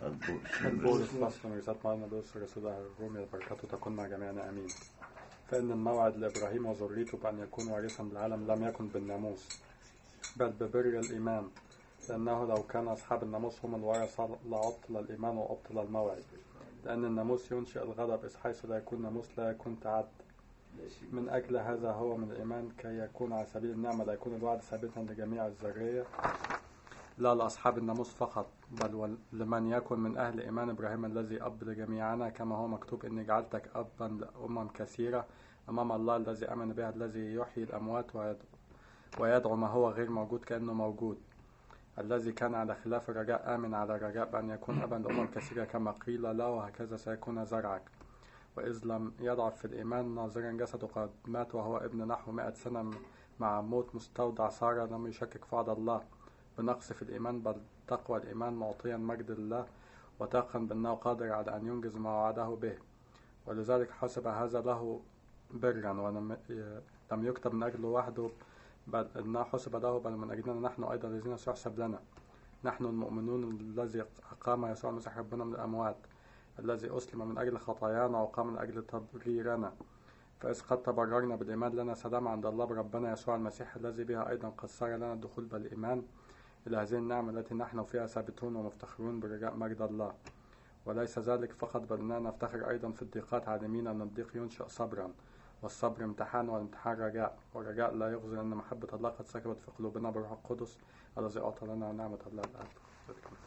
البولس فصل من رسالة معلمنا بولس الرسول الرومية بركاته تكون مع جميعنا آمين. فإن الموعد لإبراهيم وذريته بأن يكون وارثا بالعالم لم يكن بالناموس بل ببر الإيمان، لأنه لو كان أصحاب الناموس هم الورثة لعطل الإيمان وأبطل الموعد، لأن الناموس ينشئ الغضب، إذ حيث لا يكون ناموس لا يكون تعد. من أجل هذا هو من الإيمان كي يكون على سبيل النعمة لا يكون الوعد ثابتا لجميع الذرية لا لأصحاب الناموس فقط، بل لمن يكن من أهل إيمان إبراهيم الذي أب لجميعنا، كما هو مكتوب: إني جعلتك أبا لأمم كثيرة أمام الله الذي آمن به، الذي يحيي الأموات ويدعو ما هو غير موجود كأنه موجود، الذي كان على خلاف الرجاء آمن على الرجاء بأن يكون أبا لأمم كثيرة كما قيل له: وهكذا سيكون زرعك. وإذ لم يضعف في الإيمان ناظرا جسده قد مات وهو ابن نحو 100 سنة مع موت مستودع سارة، لم يشكك في وعد الله بنقص في الإيمان، بل تقوى الإيمان معطيا مجد الله وتيقن بأنه قادر على أن ينجز ما وعده به، ولذلك حسب هذا له برا، ولم يكتب من أجله وحده بل إنه حسب له، بل من أجلنا نحن أيضا الذين سيحسب لنا، نحن المؤمنون الذي أقام يسوع المسيح ربنا من الأموات، الذي أسلم من أجل خطايانا وقام من أجل تبريرنا، فإذ قد تبررنا بالإيمان لنا سلام عند الله بربنا يسوع المسيح، الذي بها أيضا قد صار لنا الدخول بالإيمان إلى هذه النعمة التي نحن فيها ثابتون ومفتخرون برجاء مجد الله. وليس ذلك فقط، بل أننا نفتخر أيضا في الضيقات، عالمين أن الضيق ينشئ صبرا، والصبر امتحان، والامتحان رجاء، والرجاء لا يخزي، أن محبة الله قد سكبت في قلوبنا بالروح القدس الذي أعطى لنا، ونعمة الله الآب.